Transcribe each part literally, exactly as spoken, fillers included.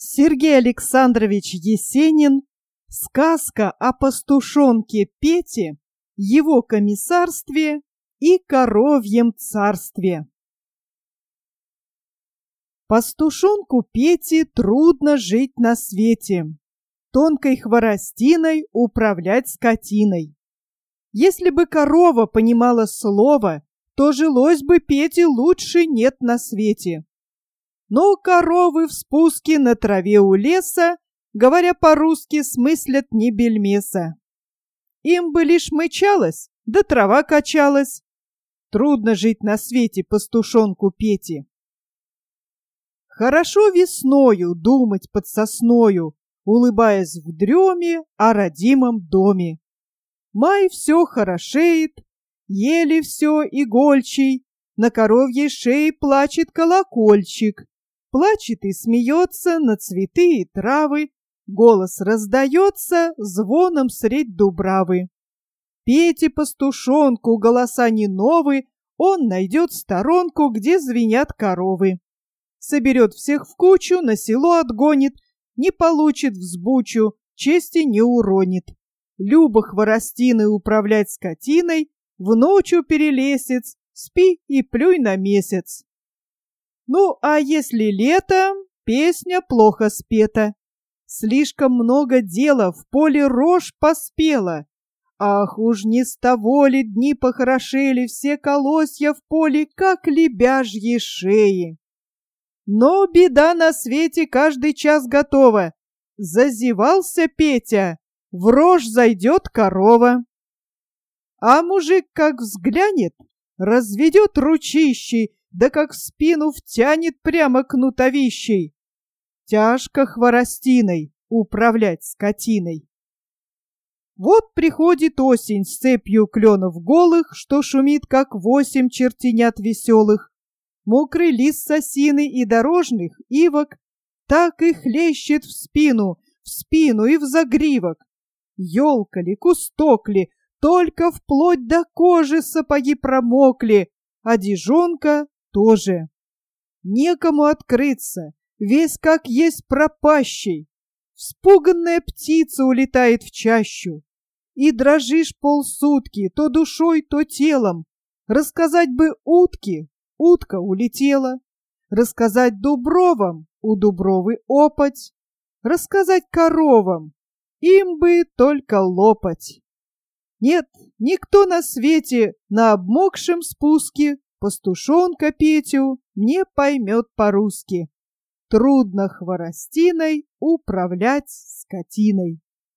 Сергей Александрович Есенин. Сказка о пастушонке Пете, его комиссарстве и коровьем царстве. Пастушонку Пете трудно жить на свете, тонкой хворостиной управлять скотиной. Если бы корова понимала слово, то жилось бы Пете лучше нет на свете. Но коровы в спуске на траве у леса, говоря по-русски, смыслят не бельмеса. Им бы лишь мычалось, да трава качалась. Трудно жить на свете пастушонку Пете. Хорошо весною думать под сосною, улыбаясь в дреме о родимом доме. Май все хорошеет, ели все игольчий, на коровьей шее плачет колокольчик. Плачет и смеется на цветы и травы, голос раздается звоном средь дубравы. Пете пастушонку голоса не новы, он найдет сторонку, где звенят коровы. Соберет всех в кучу, на село отгонит, не получит взбучу, чести не уронит. Любо хворостиной управлять скотиной, в ночью перелесец, спи и плюй на месяц. Ну, а если лето, песня плохо спета. Слишком много дела, в поле рожь поспела. Ах, уж не с того ли дни похорошели все колосья в поле, как лебяжьи шеи. Но беда на свете каждый час готова. Зазевался Петя, в рожь зайдет корова. А мужик как взглянет, разведет ручищей, да как в спину втянет прямо кнутовищей. Тяжко хворостиной управлять скотиной. Вот приходит осень с цепью кленов голых, что шумит, как восемь чертенят веселых. Мокрый лист сосины и дорожных ивок так и хлещет в спину, в спину и в загривок. Елка ли, кусток ли, только вплоть до кожи сапоги промокли, а одежонка тоже. Некому открыться, весь как есть пропащий. Вспуганная птица улетает в чащу. И дрожишь полсутки, то душой, то телом. Рассказать бы утке, утка улетела. Рассказать дубровам, у дубровы опать. Рассказать коровам, им бы только лопать. Нет, никто на свете на обмокшем спуске пастушонка Петю не поймет по-русски. Трудно хворостиной управлять скотиной.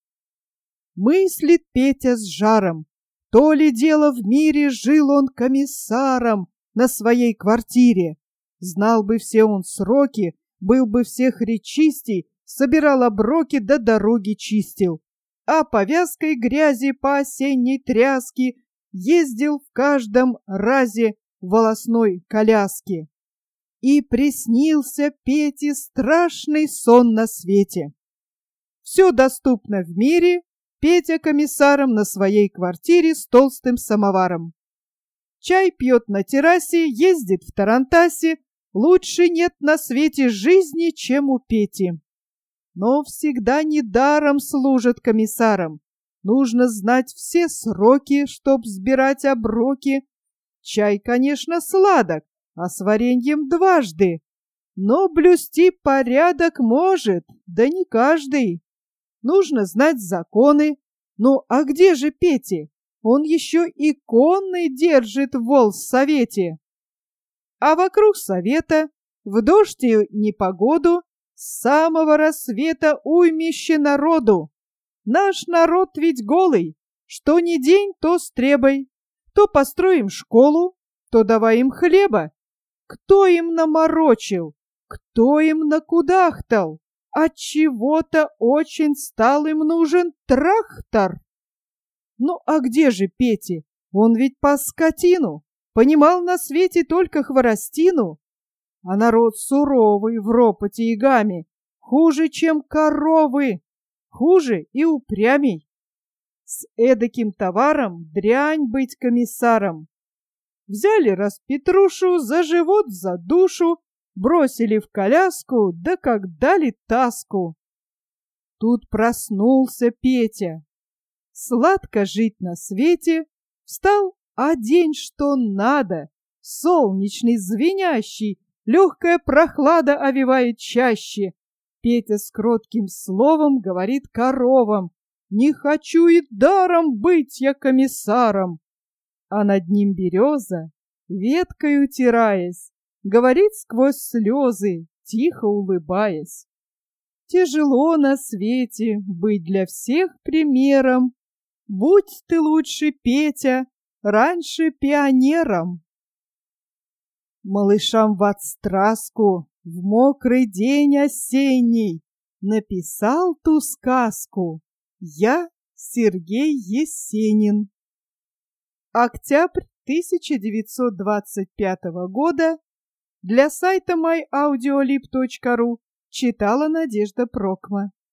Мыслит Петя с жаром, то ли дело в мире жил он комиссаром на своей квартире. Знал бы все он сроки, был бы всех речистей, собирал оброки да дороги чистил. А повязкой грязи по осенней тряске ездил в каждом разе волосной коляски. И приснился Пете страшный сон на свете. Все доступно в мире, Петя комиссаром на своей квартире с толстым самоваром. Чай пьет на террасе, ездит в тарантасе, лучше нет на свете жизни, чем у Пети. Но всегда недаром служат комиссаром. Нужно знать все сроки, чтоб сбирать оброки. Чай, конечно, сладок, а с вареньем дважды. Но блюсти порядок может, да не каждый. Нужно знать законы. Ну, а где же Пете? Он еще и конный держит в волсовете. А вокруг совета, в дождь и непогоду, с самого рассвета уймище народу. Наш народ ведь голый, что ни день, то с требой. То построим школу, то давай им хлеба. Кто им наморочил, кто им накудахтал? Отчего-то очень стал им нужен трактор. Ну а где же Пете? Он ведь пас скотину, понимал на свете только хворостину. А народ суровый в ропоте и гаме, хуже, чем коровы, хуже и упрямей. С эдаким товаром дрянь быть комиссаром. Взяли раз Петрушу за живот, за душу, бросили в коляску, да как дали таску. Тут проснулся Петя. Сладко жить на свете, встал, а день что надо, солнечный, звенящий, легкая прохлада овевает чаще. Петя с кротким словом говорит коровам: «Не хочу и даром быть я комиссаром». А над ним береза, веткой утираясь, говорит сквозь слезы, тихо улыбаясь: «Тяжело на свете быть для всех примером. Будь ты лучше, Петя, раньше пионером». Малышам в отстраску в мокрый день осенний написал ту сказку я, Сергей Есенин. Октябрь тысяча девятьсот двадцать пятого года. Для сайта май аудиолиб точка ру читала Надежда Прокма.